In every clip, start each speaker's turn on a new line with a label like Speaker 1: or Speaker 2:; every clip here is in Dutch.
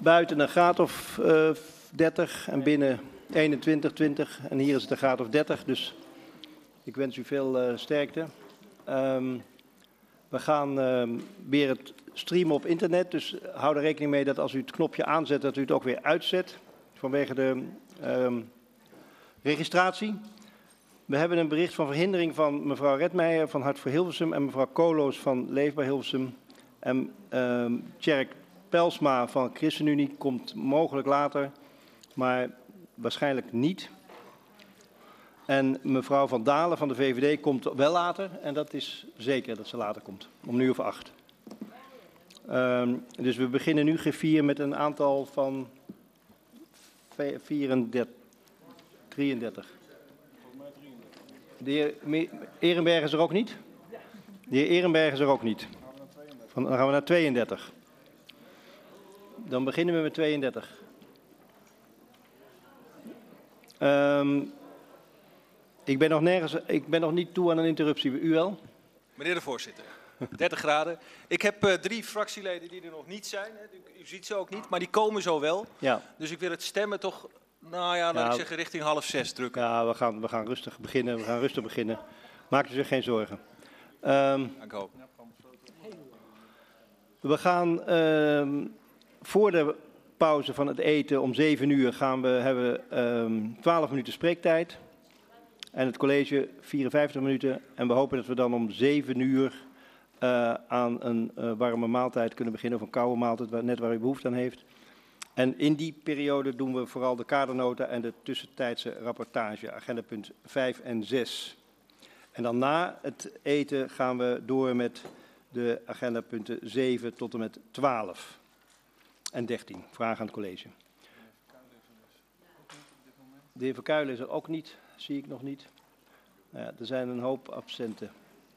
Speaker 1: buiten een graad of 30 en binnen 21, 20. En hier is het een graad of 30, dus ik wens u veel sterkte. We gaan weer het streamen op internet, dus hou er rekening mee dat als u het knopje aanzet, dat u het ook weer uitzet. Vanwege de registratie. We hebben een bericht van verhindering van mevrouw Redmeijer van Hart voor Hilversum en mevrouw Koloos van Leefbaar Hilversum. En Tjerk Pelsma van ChristenUnie komt mogelijk later, maar waarschijnlijk niet. En mevrouw Van Dalen van de VVD komt wel later en dat is zeker dat ze later komt, om 7:08. Dus we beginnen nu G4 met een aantal van 34, 33. De heer Ehrenberg is er ook niet? De heer Ehrenberg is er ook niet. Dan gaan we naar 32. Dan beginnen we met 32. Ik ben nog niet toe aan een interruptie. U wel?
Speaker 2: Meneer de voorzitter, 30 graden. Ik heb 3 fractieleden die er nog niet zijn. U ziet ze ook niet, maar die komen zo wel. Ja. Dus ik wil het stemmen toch, nou ja, laat ik zeggen, richting 5:30 drukken.
Speaker 1: Ja, we gaan rustig beginnen. Maak u zich geen zorgen. We gaan voor de pauze van het eten om 7 uur hebben we 12 minuten spreektijd. En het college 54 minuten. En we hopen dat we dan om 7 uur aan een warme maaltijd kunnen beginnen. Of een koude maaltijd, net waar u behoefte aan heeft. En in die periode doen we vooral de kadernota en de tussentijdse rapportage. Agenda punt 5 en 6. En dan na het eten gaan we door met de agendapunten 7 tot en met 12. En 13. Vragen aan het college. De heer Verkuilen is er ook niet. Zie ik nog niet. Nou ja, er zijn een hoop absenten.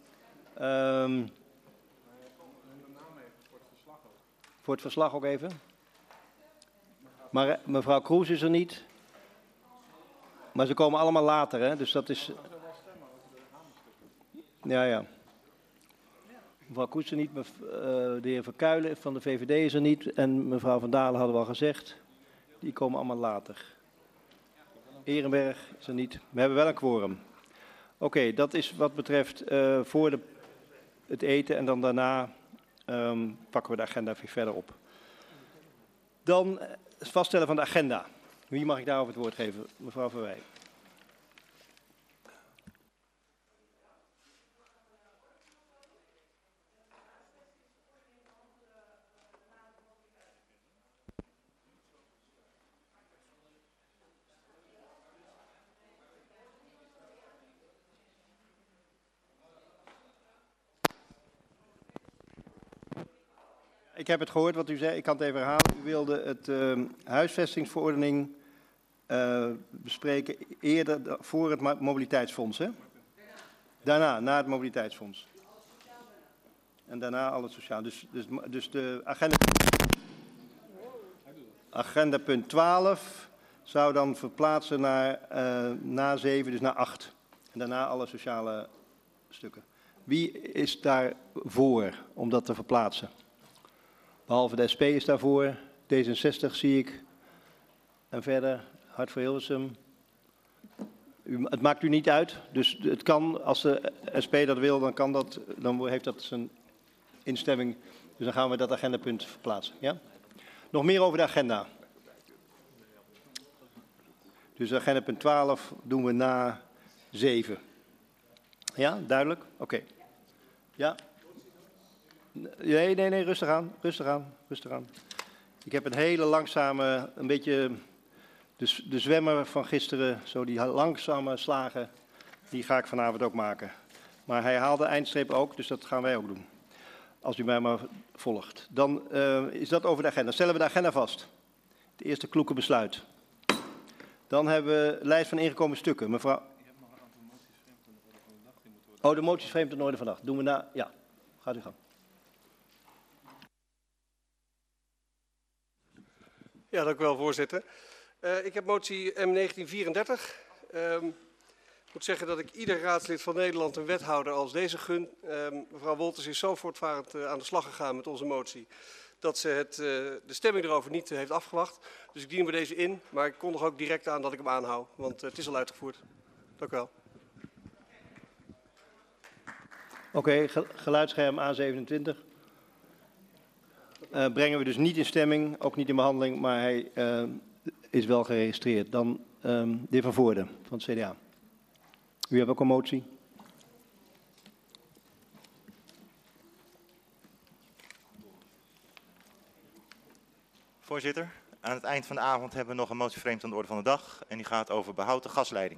Speaker 1: Voor het verslag ook even. Maar mevrouw Kroes is er niet. Maar ze komen allemaal later, hè? Dus dat is. Ja. Mevrouw Kroes is er niet. De heer Verkuilen van de VVD is er niet. En mevrouw Van Dalen hadden we al gezegd. Die komen allemaal later. Ehrenberg is er niet. We hebben wel een quorum. Oké, dat is wat betreft voor het eten en dan daarna pakken we de agenda weer verder op. Dan het vaststellen van de agenda. Wie mag ik daarover het woord geven? Mevrouw Verwij. Ik heb het gehoord wat u zei, ik kan het even herhalen. U wilde het huisvestingsverordening bespreken eerder voor het mobiliteitsfonds, hè? Daarna, na het mobiliteitsfonds. En daarna al het sociaal. Dus de agenda punt 12 zou dan verplaatsen naar na 7, dus naar 8. En daarna alle sociale stukken. Wie is daar voor om dat te verplaatsen? Behalve de SP is daarvoor, D66 zie ik. En verder, Hart voor Hilversum. Het maakt u niet uit, dus het kan, als de SP dat wil, dan kan dat, dan heeft dat zijn instemming. Dus dan gaan we dat agendapunt verplaatsen. Ja? Nog meer over de agenda. Dus agendapunt 12 doen we na 7. Ja, duidelijk? Oké. Ja. Nee, rustig aan. Ik heb een hele langzame, een beetje de zwemmer van gisteren, zo die langzame slagen, die ga ik vanavond ook maken. Maar hij haalde eindstreep ook, dus dat gaan wij ook doen. Als u mij maar volgt. Dan is dat over de agenda. Stellen we de agenda vast. Het eerste kloeke besluit. Dan hebben we de lijst van ingekomen stukken. Mevrouw. Oh, de moties vreemd ten orde van de dag. Doen we na. Ja, gaat u gang.
Speaker 3: Ja, dank u wel, voorzitter. Ik heb motie M1934. Ik moet zeggen dat ik ieder raadslid van Nederland een wethouder als deze gun. Mevrouw Wolters is zo voortvarend aan de slag gegaan met onze motie, dat ze de stemming erover niet heeft afgewacht. Dus ik dien bij deze in, maar ik kondig ook direct aan dat ik hem aanhoud, want het is al uitgevoerd. Dank u wel.
Speaker 1: Oké, geluidsscherm A27. Brengen we dus niet in stemming, ook niet in behandeling, maar hij is wel geregistreerd. Dan de heer Van Voorde van het CDA. U hebt ook een motie.
Speaker 4: Voorzitter, aan het eind van de avond hebben we nog een motie vreemd aan de orde van de dag. En die gaat over behoud de gasleiding.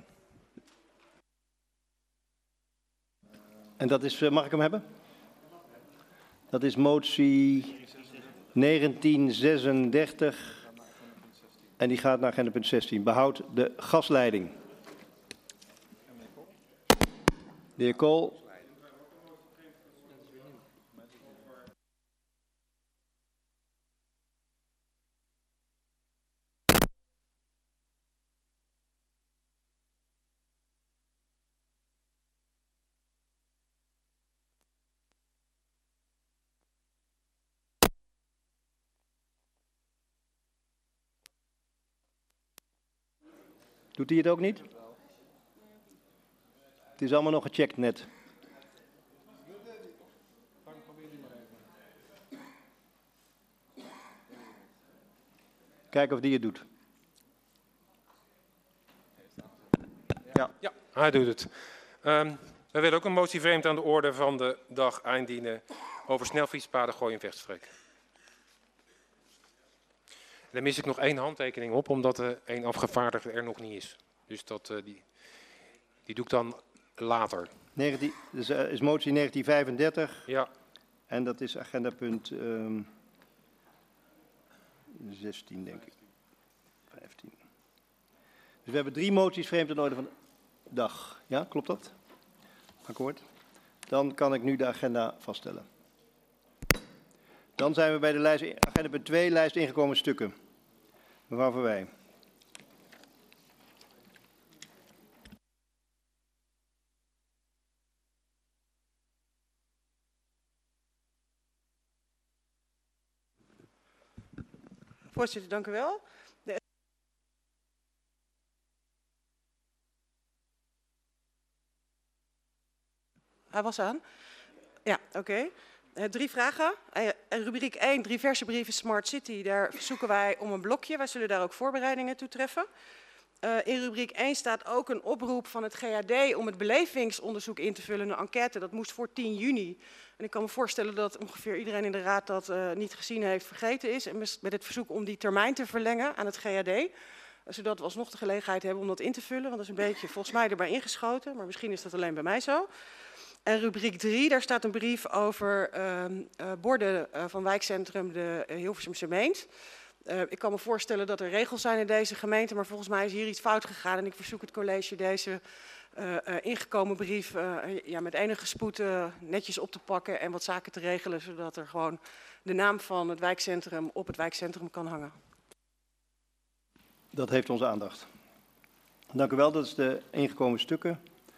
Speaker 1: En dat is, mag ik hem hebben? Dat is motie 1936 en die gaat naar agenda punt 16. Behoud de gasleiding. De heer Kool. Doet hij het ook niet? Het is allemaal nog gecheckt net. Kijken of die het doet.
Speaker 5: Ja, hij doet het. We willen ook een motie vreemd aan de orde van de dag aandienen over snelfietspaden Gooi-en-Vechtstreek. Daar mis ik nog 1 handtekening op, omdat er 1 afgevaardigde er nog niet is. Dus die doe ik dan later.
Speaker 1: Dus is motie 1935.
Speaker 5: Ja.
Speaker 1: En dat is agenda punt 16, denk ik. 15. Dus we hebben 3 moties vreemd aan de orde van de dag. Ja, klopt dat? Akkoord. Dan kan ik nu de agenda vaststellen. Dan zijn we bij de lijst, agenda punt 2, lijst ingekomen stukken. Mevrouw Verwij.
Speaker 6: Voorzitter, dank u wel. Hij was aan. Ja, oké. 3 vragen. Rubriek 1, diverse brieven Smart City. Daar verzoeken wij om een blokje. Wij zullen daar ook voorbereidingen toe treffen. In rubriek 1 staat ook een oproep van het GHD om het belevingsonderzoek in te vullen. Een enquête, dat moest voor 10 juni. En ik kan me voorstellen dat ongeveer iedereen in de raad dat niet gezien heeft, vergeten is. En met het verzoek om die termijn te verlengen aan het GHD. Zodat we alsnog de gelegenheid hebben om dat in te vullen. Want dat is een beetje volgens mij erbij ingeschoten. Maar misschien is dat alleen bij mij zo. En rubriek 3, daar staat een brief over borden van wijkcentrum de Hilversumse Meent. Ik kan me voorstellen dat er regels zijn in deze gemeente, maar volgens mij is hier iets fout gegaan. En ik verzoek het college deze ingekomen brief met enige spoed netjes op te pakken en wat zaken te regelen, zodat er gewoon de naam van het wijkcentrum op het wijkcentrum kan hangen.
Speaker 1: Dat heeft onze aandacht. Dank u wel, dat is de ingekomen stukken.